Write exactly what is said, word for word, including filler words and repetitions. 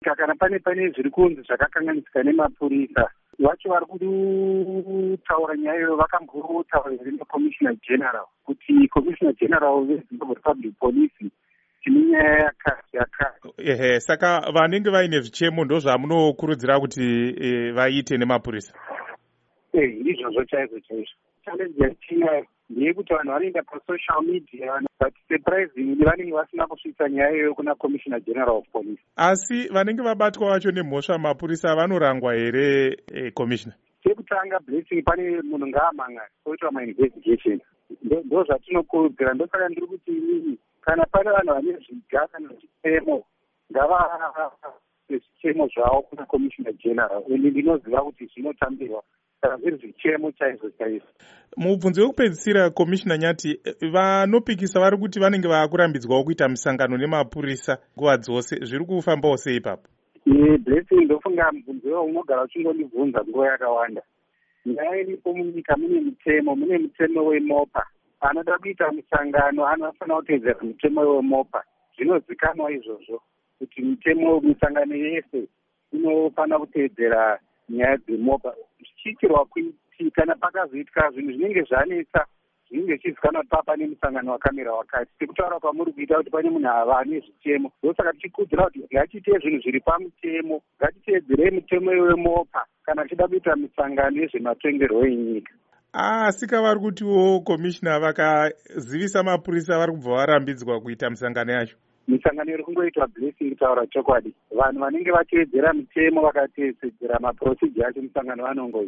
kana pane pane zviri kunzi zvakakanganisika nemapurisa vacho vari kutaura nyaya iyoyo vakambotaura necommissioner general kuti commissioner general vezimbabwe republic police tine nyaya yakati yakati. Ehe, saka vanenge vaine zvichemo ndo zvamunokurudzira kuti e, vaite nemapurisa? Eh, izvozvo chaizvo chaizvo. Challenge yatinayo ndeyekuti vanhu vanoenda pasocial media but surprisingly vanenge vasina kusvitsa nyaya iyoyo kuna commissioner general of police. Asi vanenge vabatwa vacho nemhosva mapurisa vanorangwa here e, commissioner? Chekutanga blessing pane munhu ngaamangana oitwa mainvestigation ndo zvatinokurudzira. Ndosaka ndiri kuti inini kana pane vanhu vane zviga kana zvichemo ngava zvichemo zvavo kuna commissioner general ende ndinoziva kuti zvinotambirwa kana zviri zvichemo chaizvo chaizvo. Mubvunzo wekupedzisira commissioner Nyati, vanopikisa vari kuti vanenge vaakurambidzwawo kuita misangano nemapurisa nguva dzose, zviri kufambawo sei ipapo? Ye blessing ndofunga mubvunzo iwo unogara uchingondibvunza nguva yakawanda. Nyaya iripo munyika mune mutemo, mune mutemo wemopa. Anoda kuita misangano anofanira kuteedzera mutemo wemopa. Zvinozikanwa izvozvo kuti mutemo misangano yese inofanira kuteedzera nyaya dzemopa. Zvichiitirwa kuti kana pakazoitika zvinhu zvinenge zvanetsa zvinenge zvichizikanwa kuti pane musangano wakamira wakati, sekutaura kwamuri kuita kuti pane munhu ava ane zvichemo. Ndosaka tichikudzira kuti ngatiite zvinhu zviri pamutemo, ngatiteedzerei mutemo wemopa kana tichida kuita misangano yezvematongerwo enyika. Asi kavari kutiwo commissioner vakazivisa mapurisa vari kubva varambidzwa kuita misangano yacho. Misangano iri kungoitwa blessing kutaura chokwadi. Vanhu vanenge vateedzera mitemo vakateedzera maprocedure acho misangano vanongoita.